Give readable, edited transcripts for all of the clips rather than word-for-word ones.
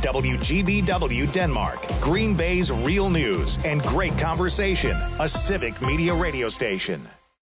WGBW Denmark, Green Bay's real news and great conversation, a civic media radio station.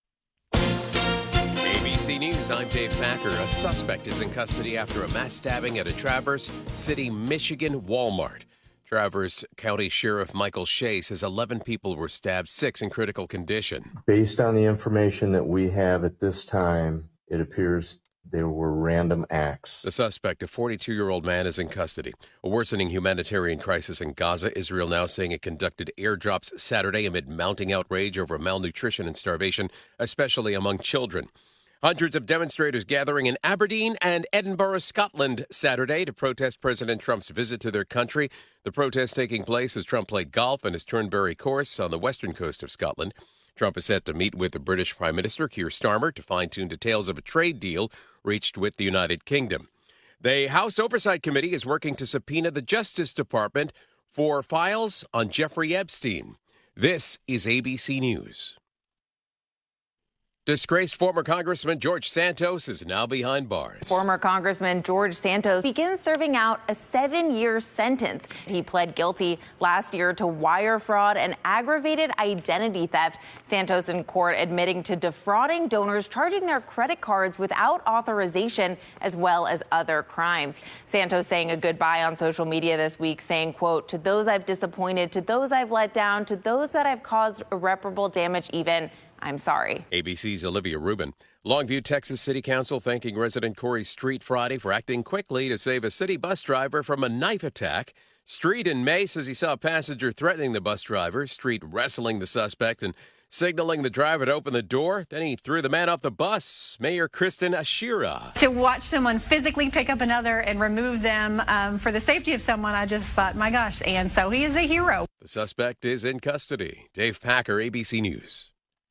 ABC News, I'm Dave Packer. A suspect is in custody after a mass stabbing at a Traverse City, Michigan Walmart. Traverse County Sheriff Michael Shea says 11 people were stabbed, 6 in critical condition. Based on the information that we have at this time, it appears there were random acts. The suspect, a 42-year-old man, is in custody. A worsening humanitarian crisis in Gaza. Israel now saying it conducted airdrops Saturday amid mounting outrage over malnutrition and starvation, especially among children. Hundreds of demonstrators gathering in Aberdeen and Edinburgh, Scotland, Saturday to protest President Trump's visit to their country. The protest taking place as Trump played golf in his Turnberry course on the western coast of Scotland. Trump is set to meet with the British Prime Minister, Keir Starmer, to fine-tune details of a trade deal reached with the United Kingdom. The House Oversight Committee is working to subpoena the Justice Department for files on Jeffrey Epstein. This is ABC News. Disgraced former Congressman George Santos is now behind bars. Former Congressman George Santos begins serving out a 7-year sentence. He pled guilty last year to wire fraud and aggravated identity theft. Santos in court admitting to defrauding donors, charging their credit cards without authorization, as well as other crimes. Santos saying a goodbye on social media this week, saying, quote, "To those I've disappointed, to those I've let down, to those that I've caused irreparable damage even, I'm sorry." ABC's Olivia Rubin. Longview, Texas City Council thanking resident Corey Street Friday for acting quickly to save a city bus driver from a knife attack. Street in May says he saw a passenger threatening the bus driver. Street wrestling the suspect and signaling the driver to open the door. Then he threw the man off the bus. Mayor Kristen Ashira. To watch someone physically pick up another and remove them for the safety of someone, I just thought, my gosh. And so he is a hero. The suspect is in custody. Dave Packer, ABC News.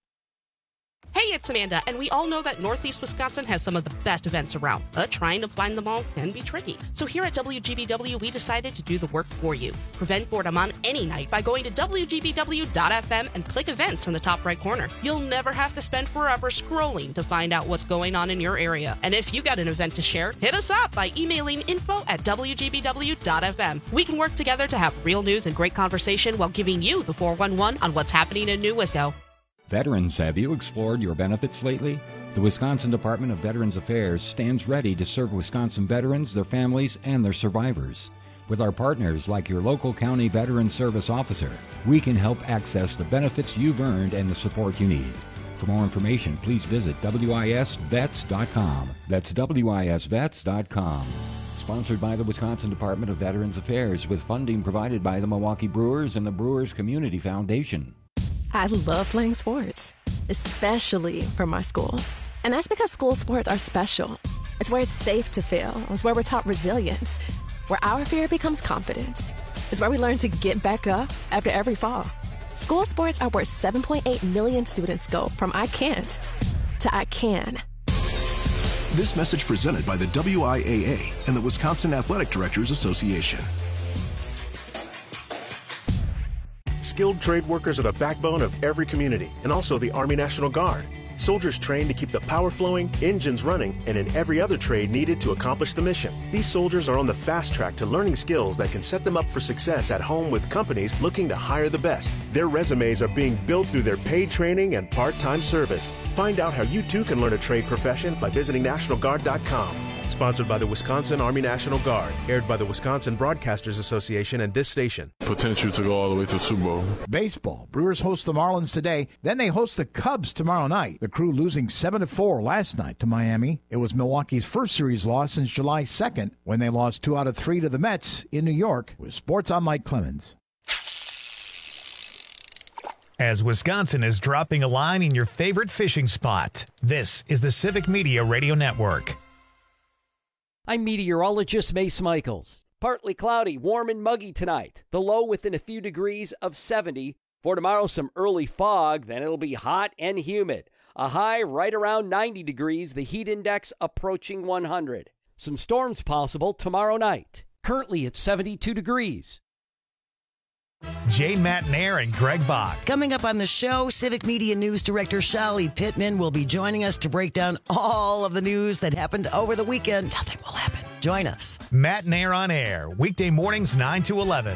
Hey, it's Amanda, and we all know that Northeast Wisconsin has some of the best events around, but trying to find them all can be tricky. So here at WGBW, we decided to do the work for you. Prevent boredom on any night by going to WGBW.FM and click events in the top right corner. You'll never have to spend forever scrolling to find out what's going on in your area. And if you got an event to share, hit us up by emailing info@WGBW.FM. We can work together to have real news and great conversation while giving you the 411 on what's happening in New Wisco. Veterans, have you explored your benefits lately? The Wisconsin Department of Veterans Affairs stands ready to serve Wisconsin veterans, their families, and their survivors. With our partners like your local county veteran service officer, we can help access the benefits you've earned and the support you need. For more information, please visit WISVets.com. That's WISVets.com. Sponsored by the Wisconsin Department of Veterans Affairs with funding provided by the Milwaukee Brewers and the Brewers Community Foundation. I love playing sports, especially for my school. And that's because school sports are special. It's where it's safe to fail. It's where we're taught resilience, where our fear becomes confidence. It's where we learn to get back up after every fall. School sports are where 7.8 million students go from I can't to I can. This message presented by the WIAA and the Wisconsin Athletic Directors Association. Skilled trade workers are the backbone of every community, and also the Army National Guard. Soldiers trained to keep the power flowing, engines running, and in every other trade needed to accomplish the mission. These soldiers are on the fast track to learning skills that can set them up for success at home with companies looking to hire the best. Their resumes are being built through their paid training and part-time service. Find out how you too can learn a trade profession by visiting NationalGuard.com. Sponsored by the Wisconsin Army National Guard. Aired by the Wisconsin Broadcasters Association and this station. Potential to go all the way to Super Bowl. Baseball. Brewers host the Marlins today. Then they host the Cubs tomorrow night. The Crew losing 7-4 last night to Miami. It was Milwaukee's first series loss since July 2nd when they lost 2 out of 3 to the Mets in New York. With sports, I'm Mike Clemens. As Wisconsin is dropping a line in your favorite fishing spot, this is the Civic Media Radio Network. I'm meteorologist Mace Michaels. Partly cloudy, warm and muggy tonight. The low within a few degrees of 70. For tomorrow, some early fog, then it'll be hot and humid. A high right around 90 degrees, the heat index approaching 100. Some storms possible tomorrow night. Currently at 72 degrees. Jay Matnair and Greg Bach. Coming up on the show, Civic Media News Director Shali Pittman will be joining us to break down all of the news that happened over the weekend. Nothing will happen. Join us. Matnair on Air, weekday mornings 9 to 11.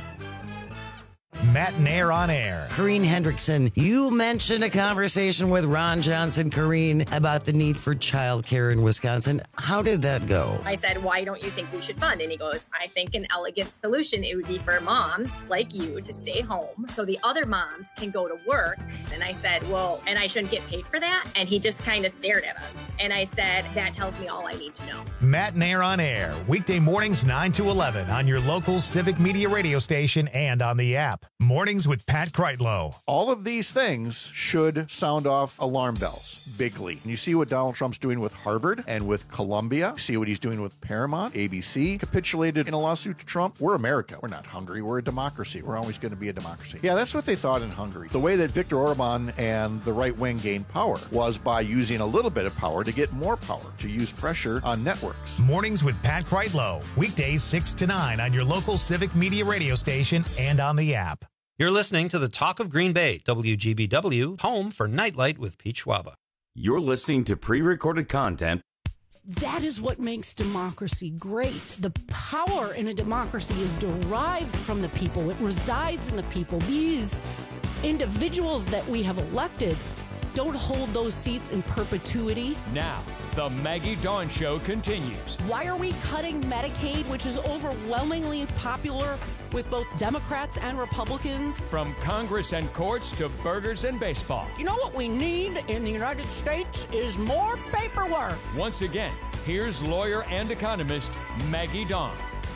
Matnair on Air. Corrine Hendrickson, you mentioned a conversation with Ron Johnson, Corrine, about the need for childcare in Wisconsin. How did that go? I said, why don't you think we should fund? And he goes, I think an elegant solution, it would be for moms like you to stay home so the other moms can go to work. And I said, well, and I shouldn't get paid for that? And he just kind of stared at us. And I said, that tells me all I need to know. Matnair on Air, weekday mornings 9 to 11 on your local Civic Media radio station and on the app. Mornings with Pat Kreitlow. All of these things should sound off alarm bells bigly. You see what Donald Trump's doing with Harvard and with Columbia. You see what he's doing with Paramount. ABC capitulated in a lawsuit to Trump. We're America. We're not Hungary. We're a democracy. We're always going to be a democracy. Yeah, that's what they thought in Hungary. The way that Viktor Orban and the right wing gained power was by using a little bit of power to get more power, to use pressure on networks. Mornings with Pat Kreitlow. Weekdays 6 to 9 on your local Civic Media radio station and on the app. You're listening to the Talk of Green Bay, WGBW, home for Nightlight with Pete Schwaba. You're listening to pre-recorded content. That is what makes democracy great. The power in a democracy is derived from the people. It resides in the people. These individuals that we have elected don't hold those seats in perpetuity. Now, the Maggie Dawn Show continues. Why are we cutting Medicaid, which is overwhelmingly popular with both Democrats and Republicans? From Congress and courts to burgers and baseball. You know what we need in the United States is more paperwork. Once again, here's lawyer and economist Maggie Dawn.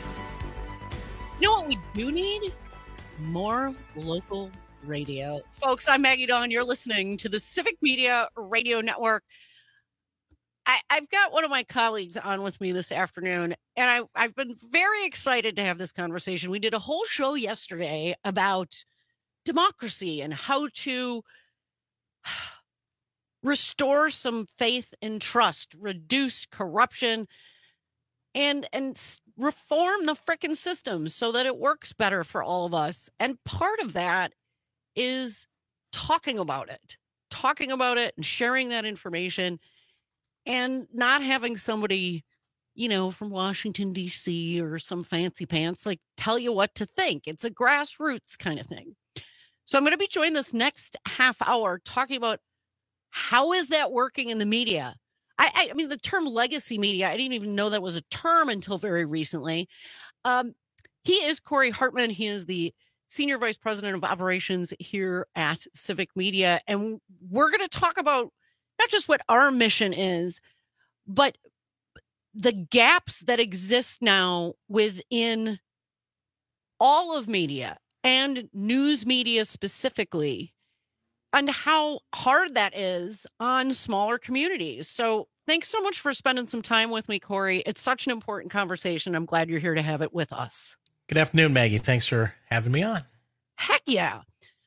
You know what we do need? More local radio. Folks, I'm Maggie Dawn. You're listening to the Civic Media Radio Network. I've got one of my colleagues on with me this afternoon, and I've been very excited to have this conversation. We did a whole show yesterday about democracy and how to restore some faith and trust, reduce corruption, and reform the frickin' system so that it works better for all of us. And part of that is talking about it and sharing that information and not having somebody, from Washington, D.C. or some fancy pants, tell you what to think. It's a grassroots kind of thing. So I'm going to be joined this next half hour talking about how is that working in the media? I mean, the term legacy media, I didn't even know that was a term until very recently. He is Corey Hartman. He is the Senior Vice President of Operations here at Civic Media. And we're going to talk about not just what our mission is, but the gaps that exist now within all of media and news media specifically, and how hard that is on smaller communities. So thanks so much for spending some time with me, Corey. It's such an important conversation. I'm glad you're here to have it with us. Good afternoon, Maggie. Thanks for having me on. Heck yeah.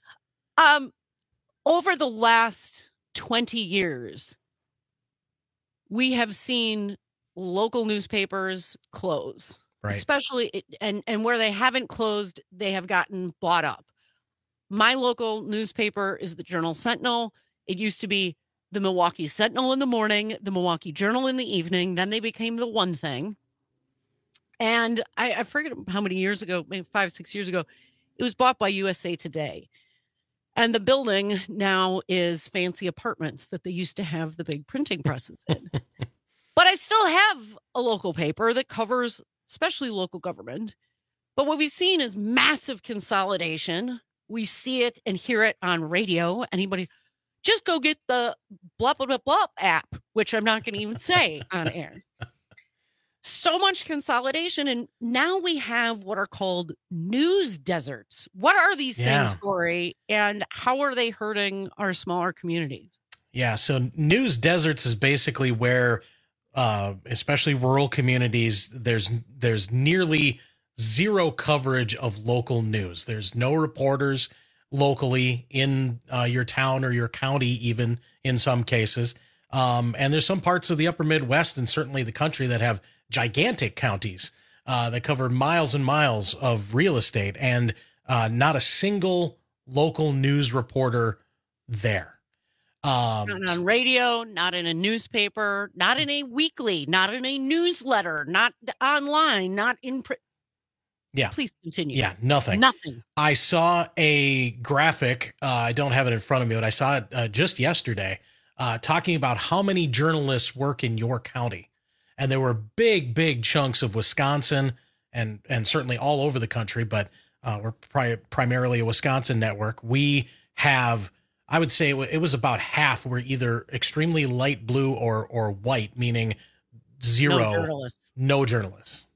Over the last 20 years, we have seen local newspapers close, right? Especially, and where they haven't closed, they have gotten bought up. My local newspaper is the Journal Sentinel. It used to be the Milwaukee Sentinel in the morning, the Milwaukee Journal in the evening. Then they became the One Thing. And I forget how many years ago, maybe 5-6 years ago, it was bought by USA Today. And the building now is fancy apartments that they used to have the big printing presses in. But I still have a local paper that covers especially local government. But what we've seen is massive consolidation. We see it and hear it on radio. Anybody, just go get the blah, blah, blah, blah app, which I'm not going to even say on air. So much consolidation. And now we have what are called news deserts. What are these things, Corey? And how are they hurting our smaller communities? Yeah. So news deserts is basically where, especially rural communities, there's nearly zero coverage of local news. There's no reporters locally in your town or your county, even in some cases. And there's some parts of the upper Midwest and certainly the country that have gigantic counties that cover miles and miles of real estate. And Not a single local news reporter there. Not on radio, not in a newspaper, not in a weekly, not in a newsletter, not online, not in print. Yeah. Please continue. Yeah, nothing. Nothing. I saw a graphic. I don't have it in front of me, but I saw it just yesterday, talking about how many journalists work in your county. And there were big chunks of Wisconsin and certainly all over the country, but we're primarily a Wisconsin network. We have, I would say it was about half were either extremely light blue or white, meaning zero. No journalists.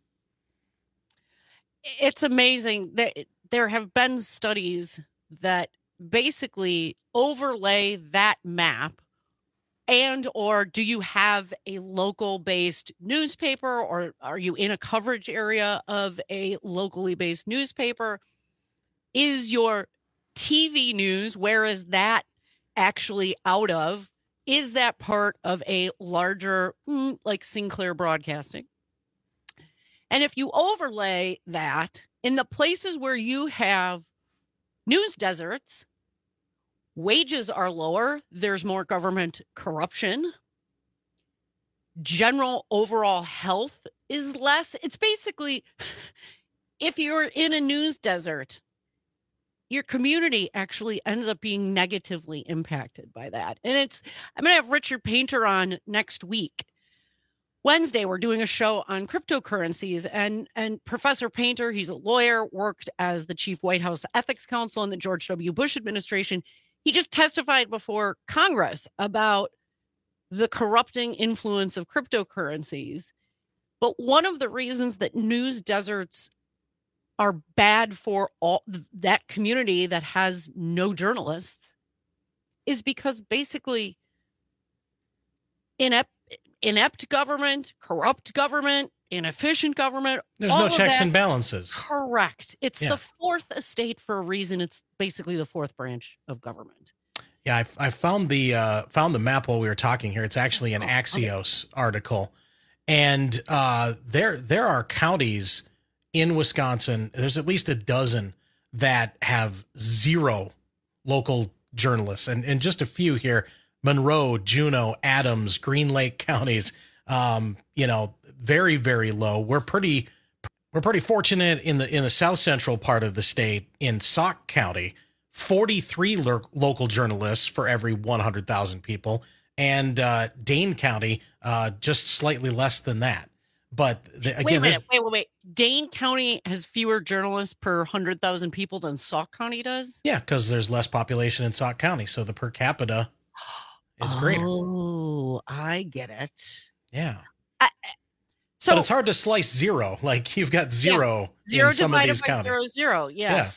It's amazing that there have been studies that basically overlay that map. And or do you have a local based newspaper, or are you in a coverage area of a locally based newspaper? Is your TV news, where is that actually out of? Is that part of a larger, like Sinclair Broadcasting? And if you overlay that in the places where you have news deserts, wages are lower, there's more government corruption, general overall health is less. It's basically, if you're in a news desert, your community actually ends up being negatively impacted by that. And I'm going to have Richard Painter on next week. Wednesday, we're doing a show on cryptocurrencies, and Professor Painter, he's a lawyer, worked as the chief White House ethics counsel in the George W. Bush administration. He just testified before Congress about the corrupting influence of cryptocurrencies. But one of the reasons that news deserts are bad for all that community that has no journalists is because basically inept government, corrupt government, inefficient government. There's no checks and balances. Correct. It's the fourth estate for a reason. It's basically the fourth branch of government. Yeah, I found the map while we were talking here. It's actually an Axios article, and there are counties in Wisconsin. There's at least a dozen that have zero local journalists, and just a few here: Monroe, Juneau, Adams, Green Lake counties. Very, very low. We're pretty fortunate in the south central part of the state in Sauk County, 43 local journalists for every 100,000 people, and Dane County just slightly less than that. But wait. Dane County has fewer journalists per 100,000 people than Sauk County does? Yeah, because there's less population in Sauk County, so the per capita is greater. Oh, I get it. Yeah. But it's hard to slice zero. Like you've got zero in some of these counties. Zero. Yeah.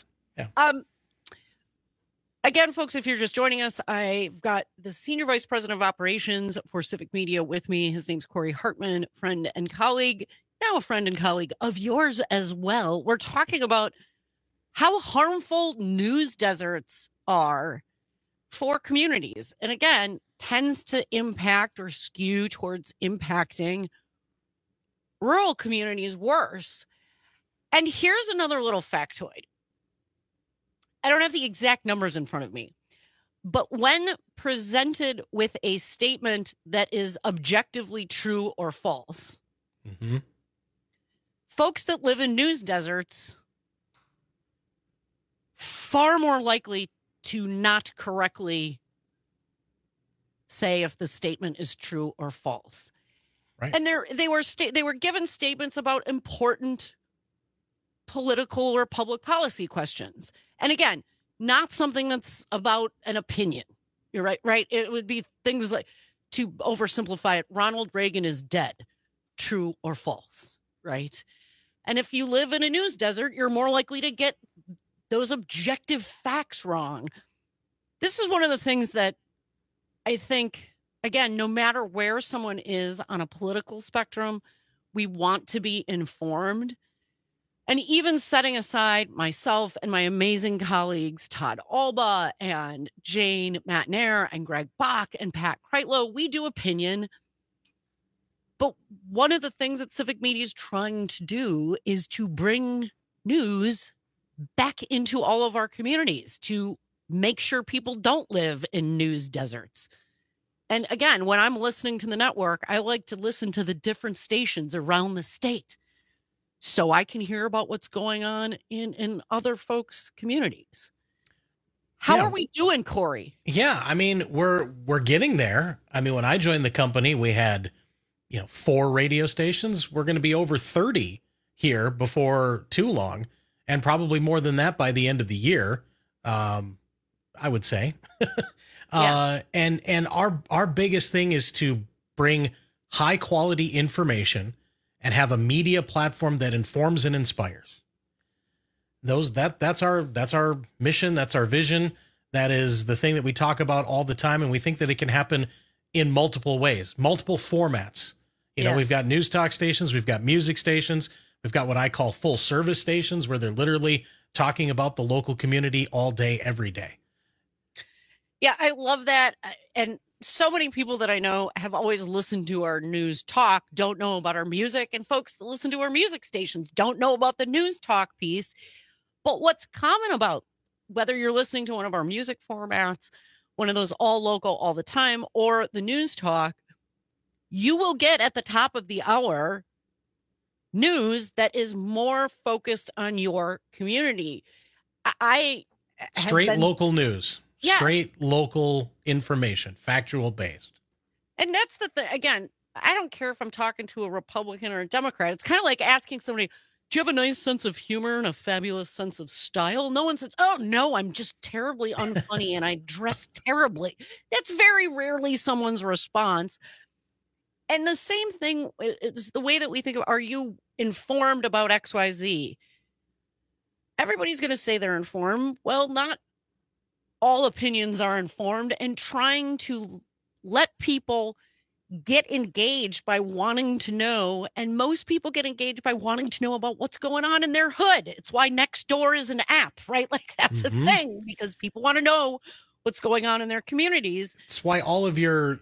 Again, folks, if you're just joining us, I've got the Senior Vice President of Operations for Civic Media with me. His name's Corey Hartman, friend and colleague, now a friend and colleague of yours as well. We're talking about how harmful news deserts are for communities. And again, tends to impact or skew towards impacting rural communities worse. And here's another little factoid. I don't have the exact numbers in front of me, but when presented with a statement that is objectively true or false, folks that live in news deserts far more likely to not correctly say if the statement is true or false. Right. And they were given statements about important political or public policy questions. And again, not something that's about an opinion. You're right? It would be things like, to oversimplify it, Ronald Reagan is dead. True or false, right? And if you live in a news desert, you're more likely to get those objective facts wrong. This is one of the things that I think, again, no matter where someone is on a political spectrum, we want to be informed. And even setting aside myself and my amazing colleagues, Todd Alba and Jane Matnair and Greg Bach and Pat Kreitlow, we do opinion. But one of the things that Civic Media is trying to do is to bring news back into all of our communities to make sure people don't live in news deserts. And again, when I'm listening to the network, I like to listen to the different stations around the state so I can hear about what's going on in other folks' communities. How are we doing, Corey? Yeah, I mean, we're getting there. I mean, when I joined the company, we had, 4 radio stations. We're going to be over 30 here before too long, and probably more than that by the end of the year, I would say. And our biggest thing is to bring high quality information and have a media platform that informs and inspires. That's our mission. That's our vision. That is the thing that we talk about all the time. And we think that it can happen in multiple ways, multiple formats. We've got news talk stations. We've got music stations. We've got what I call full service stations where they're literally talking about the local community all day, every day. Yeah, I love that. And so many people that I know have always listened to our news talk, don't know about our music. And folks that listen to our music stations don't know about the news talk piece. But what's common about whether you're listening to one of our music formats, one of those all local all the time, or the news talk, you will get at the top of the hour news that is more focused on your community. Local news. Yes. Straight local information, factual based. And that's again, I don't care if I'm talking to a Republican or a Democrat. It's kind of like asking somebody, do you have a nice sense of humor and a fabulous sense of style? No one says, oh, no, I'm just terribly unfunny and I dress terribly. That's very rarely someone's response. And the same thing is the way that we think of, are you informed about XYZ? Everybody's going to say they're informed. Well, not all opinions are informed, and trying to let people get engaged by wanting to know. And most people get engaged by wanting to know about what's going on in their hood. It's why Nextdoor is an app, right? Like that's a thing because people want to know what's going on in their communities. It's why all of your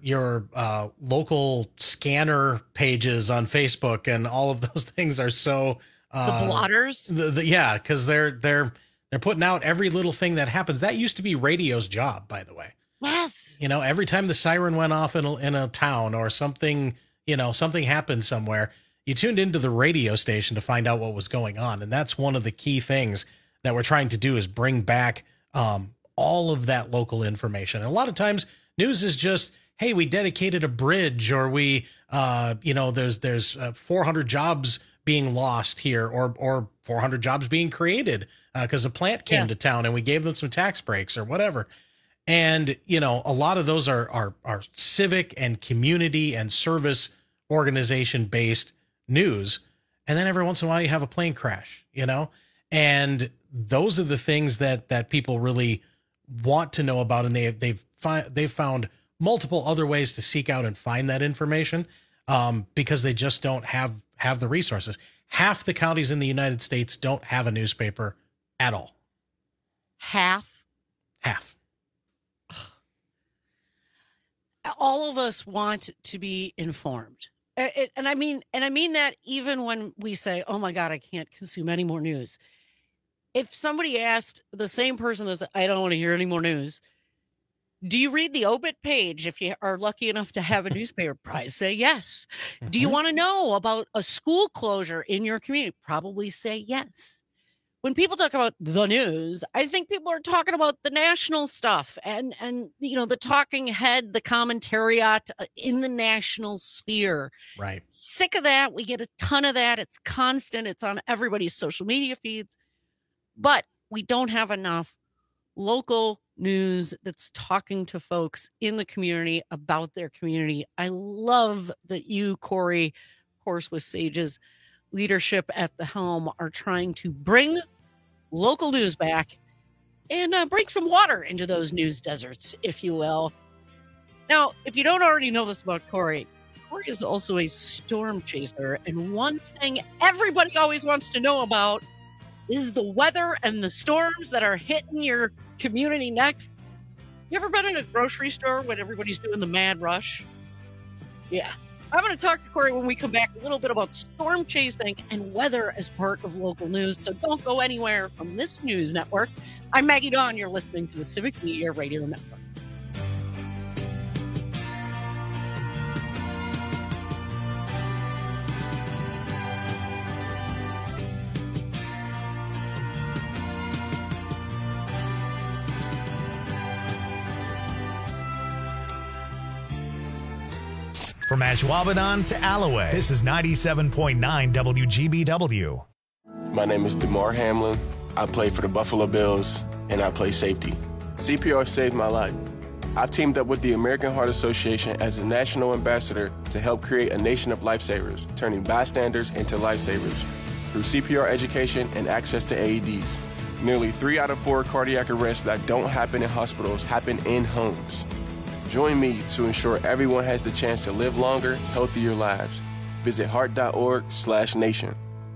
local scanner pages on Facebook and all of those things are so the blotters. Because they're putting out every little thing that happens. That used to be radio's job, by the way. Yes. Every time the siren went off in a town or something, something happened somewhere, you tuned into the radio station to find out what was going on. And that's one of the key things that we're trying to do is bring back all of that local information. And a lot of times news is just, hey, we dedicated a bridge, or we, there's 400 jobs being lost here, or 400 jobs being created because a plant came to town and we gave them some tax breaks or whatever. And, a lot of those are civic and community and service organization based news. And then every once in a while you have a plane crash, and those are the things that people really want to know about. And they've found multiple other ways to seek out and find that information because they just don't have the resources. Half the counties in the United States don't have a newspaper at all. Half. All of us want to be informed. And I mean that even when we say, oh my God, I can't consume any more news. If somebody asked the same person that said, I don't want to hear any more news, do you read the obit page if you are lucky enough to have a newspaper prize? Say yes. Do you want to know about a school closure in your community? Probably say yes. When people talk about the news, I think people are talking about the national stuff and the talking head, the commentariat in the national sphere. Right. Sick of that. We get a ton of that. It's constant. It's on everybody's social media feeds. But we don't have enough local news that's talking to folks in the community about their community. I love that you, Corey, of course, with Sage's leadership at the helm, are trying to bring local news back and bring some water into those news deserts, if you will. Now, if you don't already know this about Corey is also a storm chaser. And one thing everybody always wants to know about is the weather and the storms that are hitting your community next. You ever been in a grocery store when everybody's doing the mad rush? Yeah. I'm going to talk to Corey when we come back a little bit about storm chasing and weather as part of local news. So don't go anywhere from this news network. I'm Maggie Dawn. You're listening to the Civic Media Radio Network. From Ashwaubenon to Alloway, this is 97.9 WGBW. My name is DeMar Hamlin. I play for the Buffalo Bills, and I play safety. CPR saved my life. I've teamed up with the American Heart Association as a national ambassador to help create a nation of lifesavers, turning bystanders into lifesavers. Through CPR education and access to AEDs, nearly 3 out of 4 cardiac arrests that don't happen in hospitals happen in homes. Join me to ensure everyone has the chance to live longer, healthier lives. Visit heart.org/nation.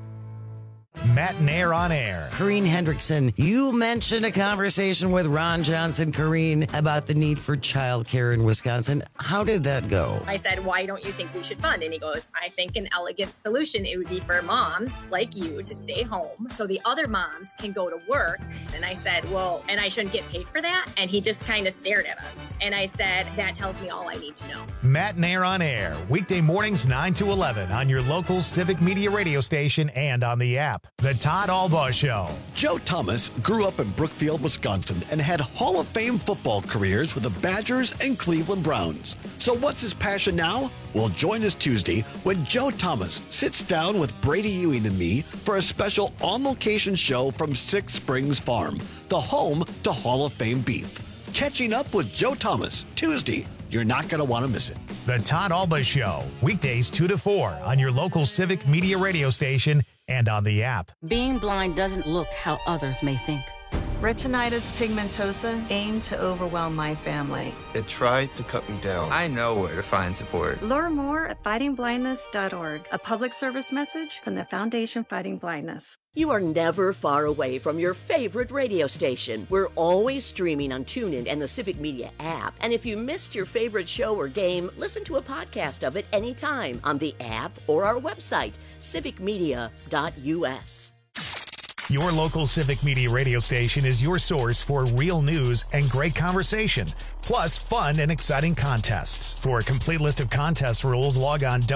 Matt and Air on Air. Corrine Hendrickson, you mentioned a conversation with Ron Johnson, Corrine, about the need for childcare in Wisconsin. How did that go? I said, why don't you think we should fund? And he goes, I think an elegant solution, it would be for moms like you to stay home so the other moms can go to work. And I said, well, and I shouldn't get paid for that? And he just kind of stared at us. And I said, that tells me all I need to know. Matt and Air on Air, weekday mornings 9 to 11 on your local Civic Media radio station and on the app. The Todd Albaugh Show. Joe Thomas grew up in Brookfield, Wisconsin, and had Hall of Fame football careers with the Badgers and Cleveland Browns. So what's his passion now? Well, join us Tuesday when Joe Thomas sits down with Brady Ewing and me for a special on-location show from Six Springs Farm, the home to Hall of Fame beef. Catching up with Joe Thomas, Tuesday. You're not going to want to miss it. The Todd Albaugh Show, weekdays 2 to 4 on your local Civic Media radio station and on the app. Being blind doesn't look how others may think. Retinitis pigmentosa aimed to overwhelm my family. It tried to cut me down. I know where to find support. Learn more at fightingblindness.org, a public service message from the Foundation Fighting Blindness. You are never far away from your favorite radio station. We're always streaming on TuneIn and the Civic Media app. And if you missed your favorite show or game, listen to a podcast of it anytime on the app or our website, civicmedia.us. Your local Civic Media radio station is your source for real news and great conversation, plus fun and exciting contests. For a complete list of contest rules, log on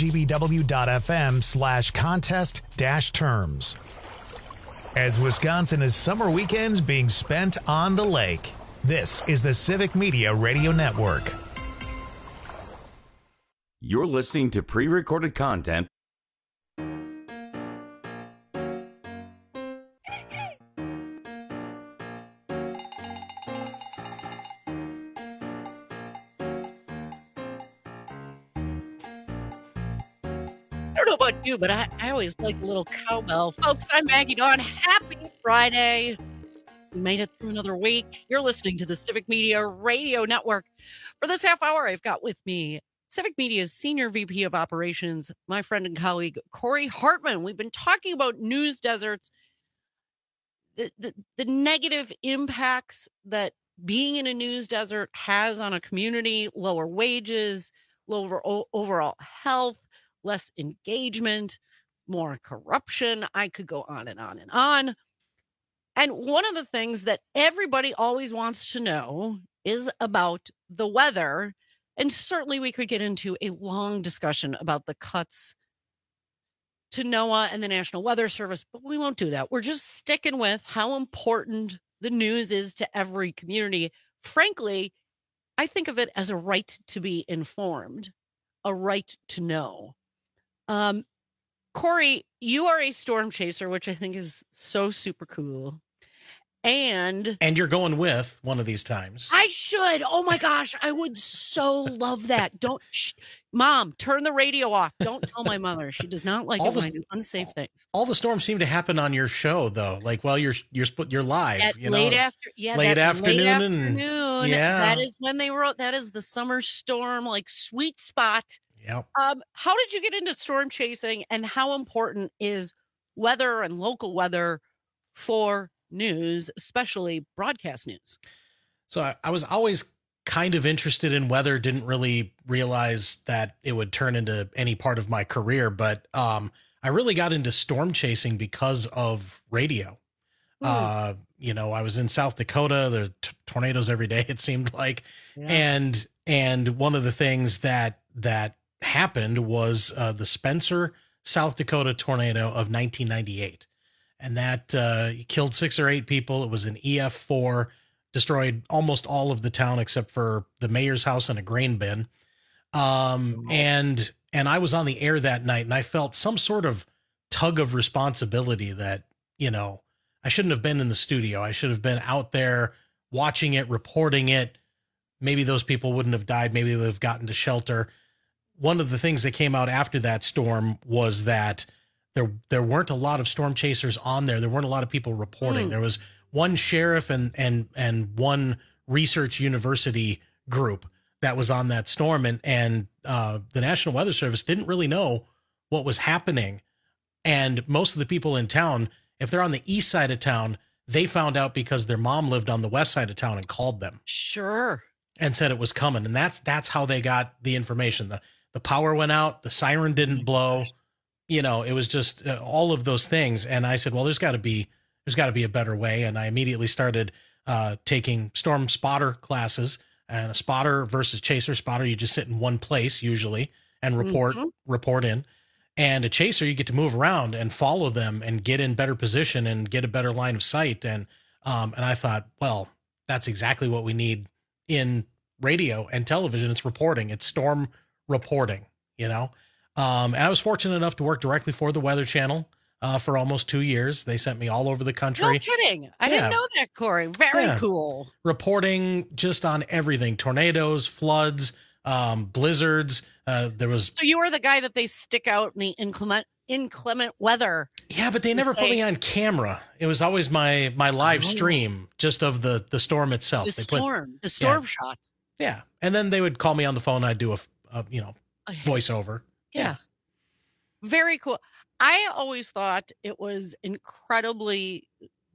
wgbw.fm/contest-terms. As Wisconsin is summer weekends being spent on the lake, this is the Civic Media Radio Network. You're listening to pre-recorded content. I don't know about you, but I always like a little cowbell. Folks, I'm Maggie Dawn. Happy Friday. We made it through another week. You're listening to the Civic Media Radio Network. For this half hour, I've got with me Civic Media's Senior VP of Operations, my friend and colleague, Corey Hartman. We've been talking about news deserts, the negative impacts that being in a news desert has on a community, lower wages, lower overall health, less engagement, more corruption. I could go on and on and on. And one of the things that everybody always wants to know is about the weather. And certainly we could get into a long discussion about the cuts to NOAA and the National Weather Service, but we won't do that. We're just sticking with how important the news is to every community. Frankly, I think of it as a right to be informed, a right to know. Corey, you are a storm chaser, which I think is so super cool. And you're going with one of these times. I should. Oh my gosh, I would so love that. Mom, turn the radio off. Don't tell my mother. She does not like it when I do unsafe things. All the storms seem to happen on your show, though. Like, well, you're live. At late afternoon. Yeah, that is when they wrote. That is the summer storm, like sweet spot. Yep. How did you get into storm chasing, and how important is weather and local weather for news, especially broadcast news? So I was always kind of interested in weather, didn't really realize that it would turn into any part of my career. But I really got into storm chasing because of radio. You know, I was in South Dakota, there are tornadoes every day, it seemed like. Yeah. And one of the things that happened was the Spencer, South Dakota tornado of 1998. And that killed 6 or 8 people. It was an EF4, destroyed almost all of the town except for the mayor's house and a grain bin. And I was on the air that night, and I felt some sort of tug of responsibility that, you know, I shouldn't have been in the studio. I should have been out there watching it, reporting it. Maybe those people wouldn't have died. Maybe they would have gotten to shelter. One of the things that came out after that storm was that there weren't a lot of storm chasers on there. There weren't a lot of people reporting. There was one sheriff and one research university group that was on that storm. And the National Weather Service didn't really know what was happening. And most of the people in town, if they're on the east side of town, they found out because their mom lived on the west side of town and called them. Sure. And said it was coming. And that's how they got the information. The power went out, the siren didn't blow, you know, it was just all of those things. And I said, well, there's gotta be a better way. And I immediately started taking storm spotter classes. And a spotter versus chaser. Spotter, you just sit in one place usually and report in. And a chaser, you get to move around and follow them and get in better position and get a better line of sight. And I thought, well, that's exactly what we need in radio and television. It's reporting. It's storm reporting, you know. And I was fortunate enough to work directly for the Weather Channel for almost 2 years. They sent me all over the country. No kidding. I didn't know that, Corey. Very cool. Reporting just on everything: tornadoes, floods, blizzards. So you were the guy that they stick out in the inclement weather. Yeah, but they never put me on camera. It was always my live stream just of the storm itself. The storm shot. Yeah. And then they would call me on the phone. I'd do a voiceover. Yeah. Very cool. I always thought it was incredibly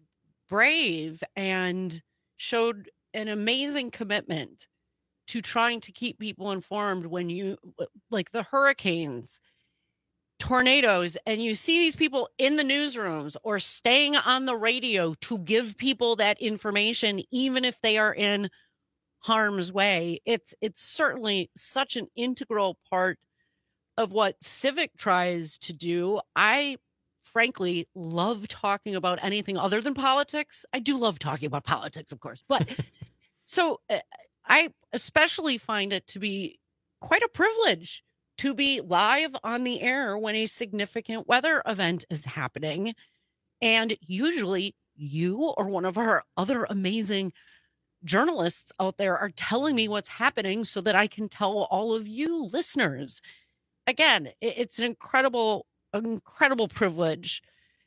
brave and showed an amazing commitment to trying to keep people informed when you, like the hurricanes, tornadoes, and you see these people in the newsrooms or staying on the radio to give people that information, even if they are in harm's way. It's certainly such an integral part of what Civic tries to do. I frankly love talking about anything other than politics. I do love talking about politics, of course, but so I especially find it to be quite a privilege to be live on the air when a significant weather event is happening. And usually you or one of our other amazing journalists out there are telling me what's happening so that I can tell all of you listeners. Again, it's an incredible privilege.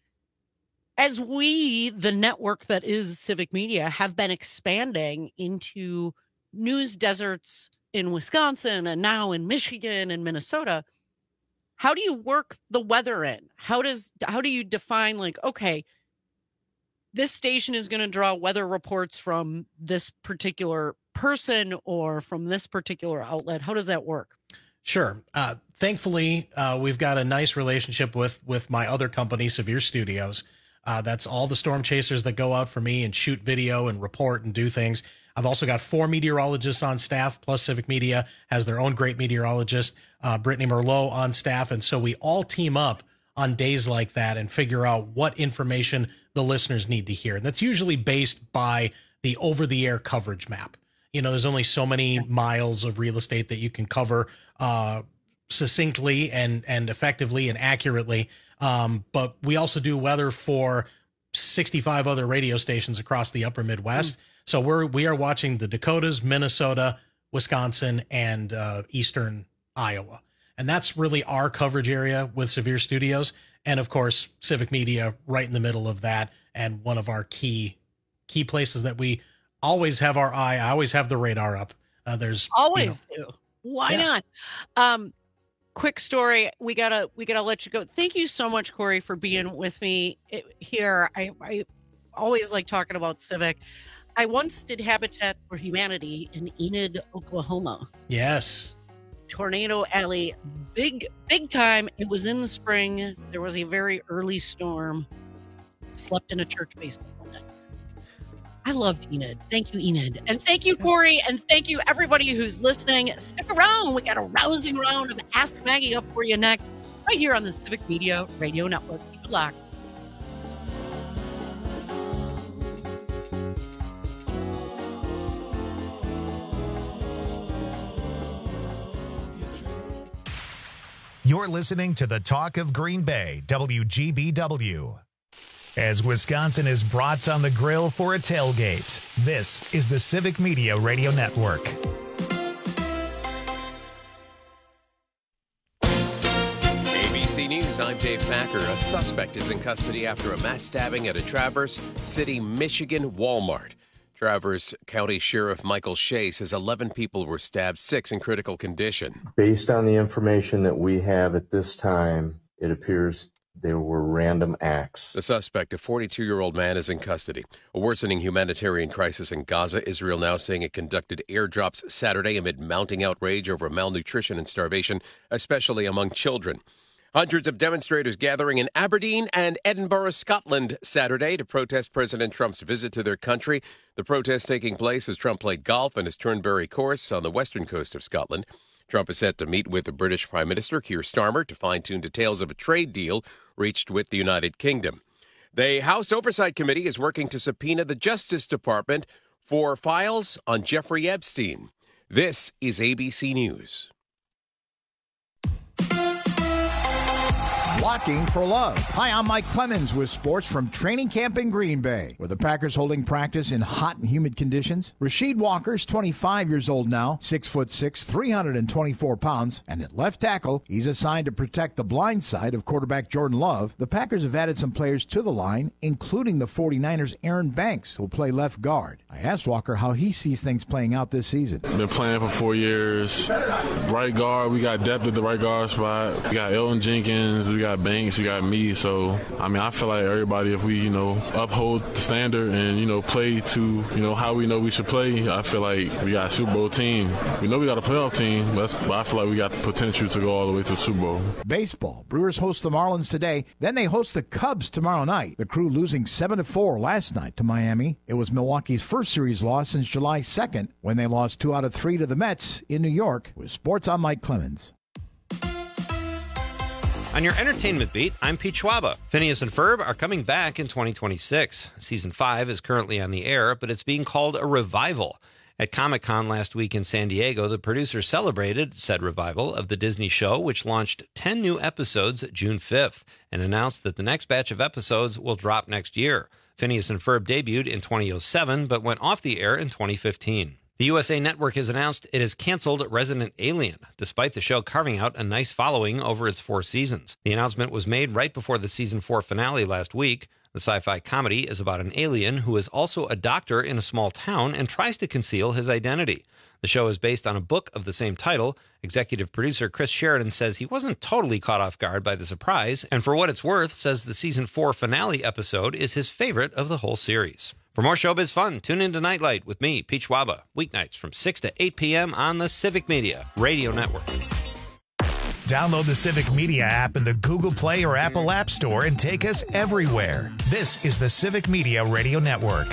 As we, the network that is Civic Media, have been expanding into news deserts in Wisconsin and now in Michigan and Minnesota, how do you work the weather in? How do you define, like, okay, this station is going to draw weather reports from this particular person or from this particular outlet? How does that work? Sure. Thankfully, we've got a nice relationship with my other company, Severe Studios. That's all the storm chasers that go out for me and shoot video and report and do things. I've also got 4 meteorologists on staff, plus Civic Media has their own great meteorologist, Brittany Merlot, on staff. And so we all team up on days like that and figure out what information the listeners need to hear. And that's usually based by the over-the-air coverage map. You know, there's only so many miles of real estate that you can cover succinctly and effectively and accurately. But we also do weather for 65 other radio stations across the upper Midwest. So we are watching the Dakotas, Minnesota, Wisconsin, and eastern Iowa. And that's really our coverage area with Severe Studios. And of course, Civic Media right in the middle of that. And one of our key places that we always have our eye. I always have the radar up. There's always do. Why not? Quick story. We gotta let you go. Thank you so much, Corey, for being with me here. I always like talking about Civic. I once did Habitat for Humanity in Enid, Oklahoma. Yes. Tornado Alley, big time. It was in the spring. There was a very early storm. Slept in a church basement one night. I loved Enid. Thank you, Enid. And thank you, Corey. And thank you, everybody who's listening. Stick around. We got a rousing round of Ask Maggie up for you next, right here on the Civic Media Radio Network. Keep it locked. You're listening to the Talk of Green Bay, WGBW. As Wisconsin is brats on the grill for a tailgate, this is the Civic Media Radio Network. ABC News, I'm Dave Packer. A suspect is in custody after a mass stabbing at a Traverse City, Michigan Walmart. Traverse County Sheriff Michael Shea says 11 people were stabbed, 6 in critical condition. Based on the information that we have at this time, it appears there were random acts. The suspect, a 42-year-old man, is in custody. A worsening humanitarian crisis in Gaza. Israel now saying it conducted airdrops Saturday amid mounting outrage over malnutrition and starvation, especially among children. Hundreds of demonstrators gathering in Aberdeen and Edinburgh, Scotland, Saturday to protest President Trump's visit to their country. The protest taking place as Trump played golf in his Turnberry course on the western coast of Scotland. Trump is set to meet with the British Prime Minister, Keir Starmer, to fine-tune details of a trade deal reached with the United Kingdom. The House Oversight Committee is working to subpoena the Justice Department for files on Jeffrey Epstein. This is ABC News. Blocking for Love. Hi, I'm Mike Clemens with sports from training camp in Green Bay, where the Packers holding practice in hot and humid conditions. Rasheed Walker's 25 years old now, 6'6", 324 pounds, and at left tackle, he's assigned to protect the blind side of quarterback Jordan Love. The Packers have added some players to the line, including the 49ers' Aaron Banks, who'll play left guard. I asked Walker how he sees things playing out this season. Been playing for 4 years. Right guard, we got depth at the right guard spot. We got Elton Jenkins, we got Banks, we got me. So, I feel like everybody, if we, uphold the standard and, play to, how we know we should play, I feel like we got a Super Bowl team. We know we got a playoff team, but I feel like we got the potential to go all the way to the Super Bowl. Baseball. Brewers host the Marlins today. Then they host the Cubs tomorrow night. The Crew losing 7-4 last night to Miami. It was Milwaukee's first series loss since July 2nd, when they lost 2 out of 3 to the Mets in New York. With sports, I'm Mike Clemens. On your entertainment beat, I'm Pete Schwaba. Phineas and Ferb are coming back in 2026. Season 5 is currently on the air, but it's being called a revival. At Comic-Con last week in San Diego, the producers celebrated said revival of the Disney show, which launched 10 new episodes June 5th, and announced that the next batch of episodes will drop next year. Phineas and Ferb debuted in 2007, but went off the air in 2015. The USA Network has announced it has canceled Resident Alien, despite the show carving out a nice following over its 4 seasons. The announcement was made right before the season 4 finale last week. The sci-fi comedy is about an alien who is also a doctor in a small town and tries to conceal his identity. The show is based on a book of the same title. Executive producer Chris Sheridan says he wasn't totally caught off guard by the surprise, and for what it's worth, says the season 4 finale episode is his favorite of the whole series. For more showbiz fun, tune in to Nightlight with me, Pete Schwaba, weeknights from 6 to 8 p.m. on the Civic Media Radio Network. Download the Civic Media app in the Google Play or Apple App Store and take us everywhere. This is the Civic Media Radio Network.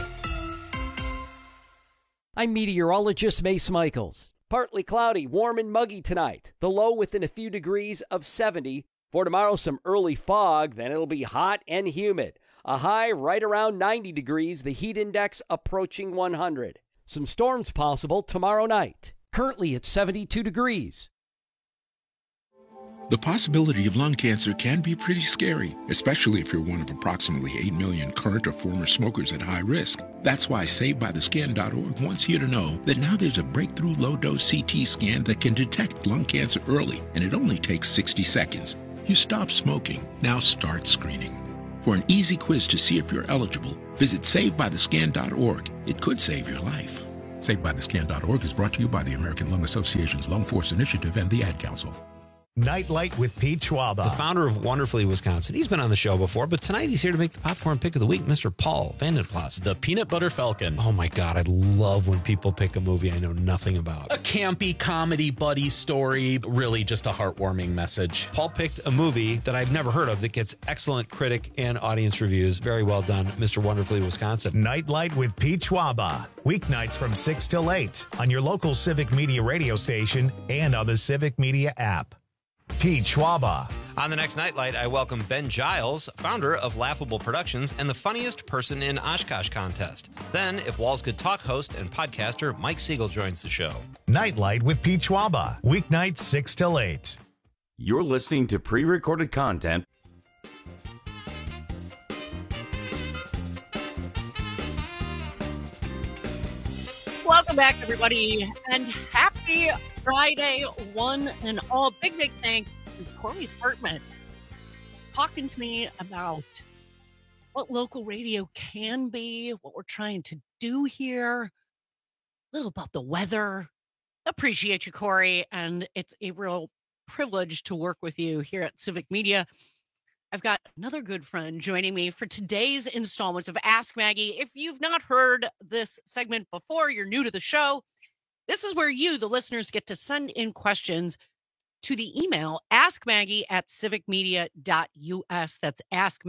I'm meteorologist Mace Michaels. Partly cloudy, warm and muggy tonight. The low within a few degrees of 70. For tomorrow, some early fog, then it'll be hot and humid. A high right around 90 degrees, the heat index approaching 100. Some storms possible tomorrow night. Currently at 72 degrees. The possibility of lung cancer can be pretty scary, especially if you're one of approximately 8 million current or former smokers at high risk. That's why SaveByTheScan.org wants you to know that now there's a breakthrough low-dose CT scan that can detect lung cancer early, and it only takes 60 seconds. You stop smoking, now start screening. For an easy quiz to see if you're eligible, visit SaveByTheScan.org. It could save your life. SaveByTheScan.org is brought to you by the American Lung Association's Lung Force Initiative and the Ad Council. Nightlight with Pete Schwaba. The founder of Wonderfully Wisconsin. He's been on the show before, but tonight he's here to make the popcorn pick of the week, Mr. Paul Vandenplas. The Peanut Butter Falcon. Oh my God, I love when people pick a movie I know nothing about. A campy comedy buddy story, really just a heartwarming message. Paul picked a movie that I've never heard of that gets excellent critic and audience reviews. Very well done, Mr. Wonderfully Wisconsin. Nightlight with Pete Schwaba. Weeknights from 6 till 8 on your local Civic Media radio station and on the Civic Media app. Pete Schwaba. On the next Nightlight, I welcome Ben Giles, founder of Laughable Productions and the funniest person in Oshkosh contest. Then, If Walls Could Talk host and podcaster Mike Siegel joins the show. Nightlight with Pete Schwaba. Weeknights 6 till 8. You're listening to pre-recorded content. Welcome back, everybody, and happy Friday, one and all. Big thanks to Corey Hartman talking to me about what local radio can be, what we're trying to do here, a little about the weather. Appreciate you, Corey, and it's a real privilege to work with you here at Civic Media. I've got another good friend joining me for today's installment of Ask Maggie. If you've not heard this segment before, you're new to the show, this is where you, the listeners, get to send in questions to the email askmaggie@civicmedia.us. That's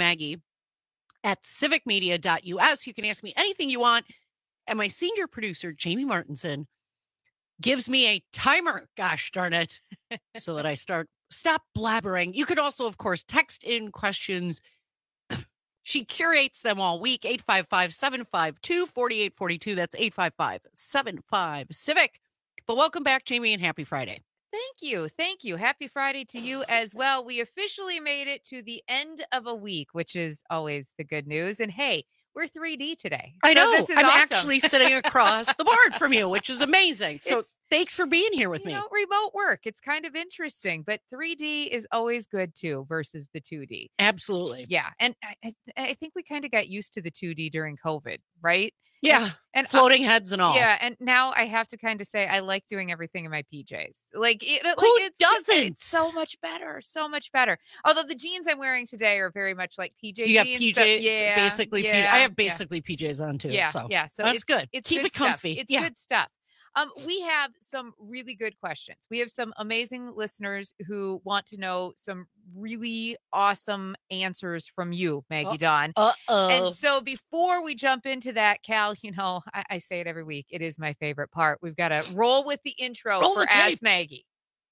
askmaggie@civicmedia.us. You can ask me anything you want. And my senior producer, Jamie Martinson, gives me a timer, gosh darn it, so that I stop blabbering. You could also, of course, text in questions. She curates them all week. 855-752-4842. That's 855-75-CIVIC. But welcome back, Jamie, and happy Friday. Thank you. Thank you. Happy Friday to you as well. We officially made it to the end of a week, which is always the good news. And hey, we're 3D today. I know. This is I'm awesome. actually sitting across the board from you, which is amazing. So thanks for being here with me. Remote work. It's kind of interesting, but 3D is always good too versus the 2D. Absolutely. Yeah. And I think we kind of got used to the 2D during COVID, right? Yeah. And floating heads and all. Yeah. And now I have to kind of say, I like doing everything in my PJs. Who doesn't? It's so much better. So much better. Although the jeans I'm wearing today are very much like PJ you got jeans. PJ, so, yeah. basically. Yeah, I have basically PJs on too. Yeah. So, yeah. So that's good. good Keep it comfy. Stuff. It's good stuff. We have some really good questions. We have some amazing listeners who want to know some really awesome answers from you, Maggie Dawn. And so before we jump into that, Cal, I say it every week. It is my favorite part. We've got to roll with the intro for Ask Maggie.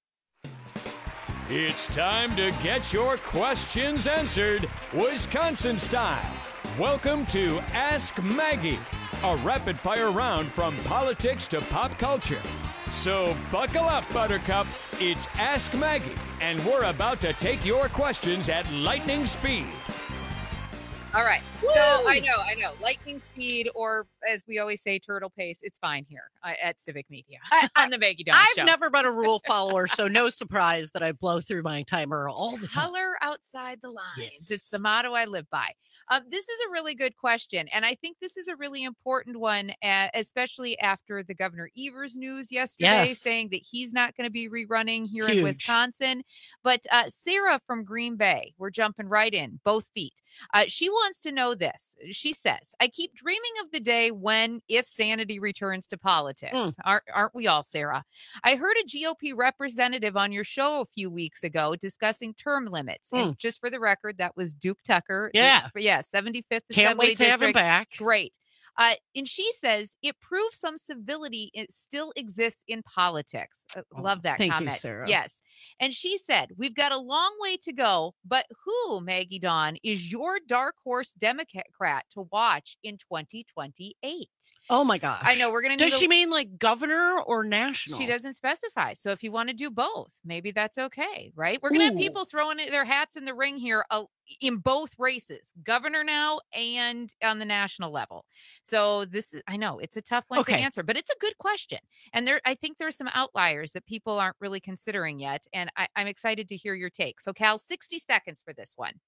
It's time to get your questions answered, Wisconsin style. Welcome to Ask Maggie, a rapid-fire round from politics to pop culture. So buckle up, Buttercup. It's Ask Maggie, and we're about to take your questions at lightning speed. All right. Woo! So I know. Lightning speed, or as we always say, turtle pace. It's fine here at Civic Media on the Maggie Dawn Show. I've never been a rule follower, so no surprise that I blow through my timer all the time. Color outside the lines. Yes. It's the motto I live by. This is a really good question, and I think this is a really important one, especially after the Governor Evers news yesterday, saying that he's not going to be rerunning here in Wisconsin. But Sarah from Green Bay, we're jumping right in, both feet. She wants to know this. She says, I keep dreaming of the day when, if sanity returns to politics. Aren't we all, Sarah? I heard a GOP representative on your show a few weeks ago discussing term limits. And just for the record, that was Duke Tucker. Yeah. 75th Can't Assembly wait to have him District. back. Great. And she says it proves some civility still exists in politics. Love that thank comment. you, Sarah. Yes. And she said, we've got a long way to go, but who, Maggie Dawn, is your dark horse Democrat to watch in 2028? Oh my gosh. I know we're going to Does she mean like governor or national? She doesn't specify. So if you want to do both, maybe that's okay, right? We're going to have people throwing their hats in the ring here in both races, governor now and on the national level. So I know it's a tough one to answer, but it's a good question. And I think there's some outliers that people aren't really considering yet. And I'm excited to hear your take. So Cal, 60 seconds for this one.